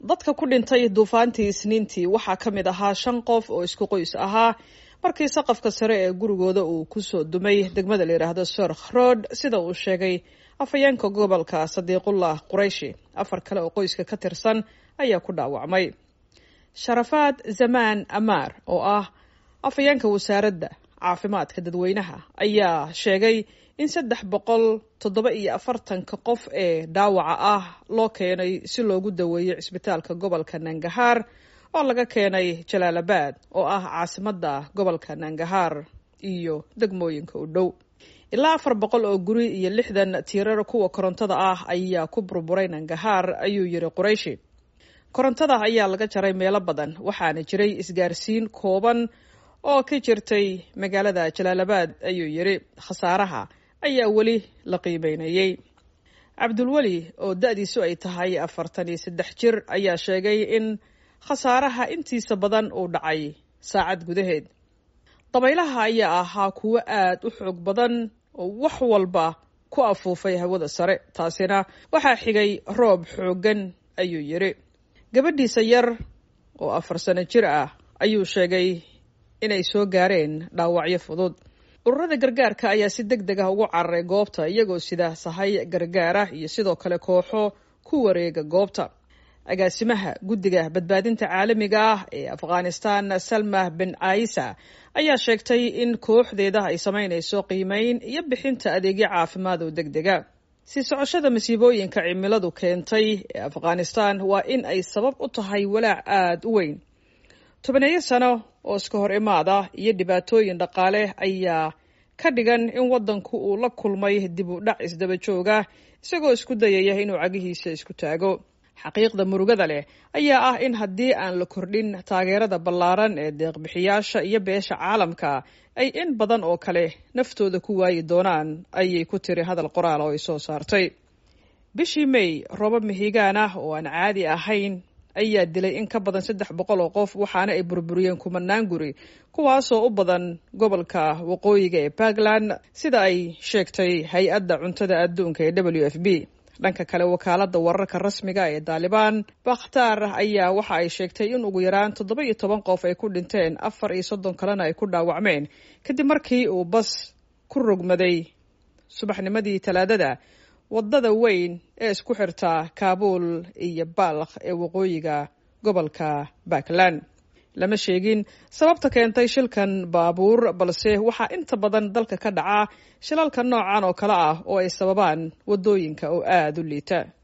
dadka ku dhintay duufaantii Isniintii waxaa ka mid ahaa 5 qof oo isku qoys ahaa markii saqafka sare ee gurigooda uu ku soo dumay degmada la yiraahdo Sorkh Road sida uu sheegay afayeenka gobolka Sadiqullah Qurayshi. 4 kale oo qoyska ka tirsan ayaa ku dhaawacmay. Sharafaad Zaman Amar oo ah afayeenka wasaaradda caafimaadka dadweynaha ayaa sheegay in 347 qof ee dhaawaca ah loo keenay si loogu daweeyo isbitaalka gobolka Nangarhar oo laga keenay Jalalabad oo ah caasimadda gobolka Nangarhar iyo degmooyinka u dhow. Ilaa 400 oo guri iyo 60 tiirar kuwa korontada ah ayaa ku burburay Nangarhar ayuu yiri Qurayshi. Korontada ayaa laga jaray meelo badan waxaana jiray isgaarsiin kooban oo ka jirtay magaalada Jalalabad ayuu yiri. Khasaaraha ayaa weli la qiimeynayay. Cabdulwali oo da'diisu ay tahay 43 jir ayaa sheegay in khasaaraha intiisa badan uu dhacay saacad gudaheed. Dabaylaha ayaa ahaa kuwo aad u xoog badan oo wax walba ku afuufay hawada sare. Taasina waxaa xigay roob xoogan ayuu yiri. Gabadhiisa yar oo 4 sano jir ah ayuu sheegay inay soo gaareen dhaawacyo fudud. Ururada gargaarka ayaa si degdeg ah ugu cararay goobta iyagoo sida sahay gargaara iyo sidoo kale kooxo ku wareega goobta. Agaasimaha guddiga badbaadinta caalamiga ah ee Afghanistan Salma bin Aisa ayaa sheegtay in kooxdeeda ay sameynayso qiimeyn iyo bixinta adeegyo caafimaad oo degdega. Si socoshada masiibooyinka cimiladu keentay ee Afghanistan waa in ay sabab u tahay walaac aad u weyn. 10 sano oo iska hor imaada iyo dhibaatooyin dhaqaale ayaa ka dhigan in wadanku uu la kulmay dib u dhac isdaba jooga isagoo isku dayaya inuu cagihiisa isku taago. Xaqiiqda murugada leh ayaa ah in haddii aan la kordhin taageerada ballaaran ee deeq-bixiyaasha iyo beesha caalamka ay in badan oo kale naftooda ku waayi doonaan ayay ku tiri hadal qoraal oo ay soo saartay. Bishii May roobab mihigaan ah oo aan caadi ahayn ayaa dilay in ka badan 300 oo qof waxaana ay burburiyeen kumanaan guri kuwaasoo u badan gobolka waqooyiga ee Puntland sida ay sheegtay hay-adda cuntada adduunka ee WFP. Dhanka kale wakaaladda wararka rasmiga ee Taliban Bakhtar ayaa waxa ay sheegtay in ugu yaraan 17 qof ay ku dhinteen 34 kalena ay ku dhaawacmeen kadib markii uu bas ku rogmaday subaxnimadii Talaadada wadada weyn ee isku xirta Kabul iyo Balkh ee waqooyiga gobolka Puntland. Lama sheegin sababta keentay shilkan baabuur balse waxaa inta badan dalka ka dhaca shilalka noocan oo kale ah oo ay sababaan wadooyinka oo aad u liita.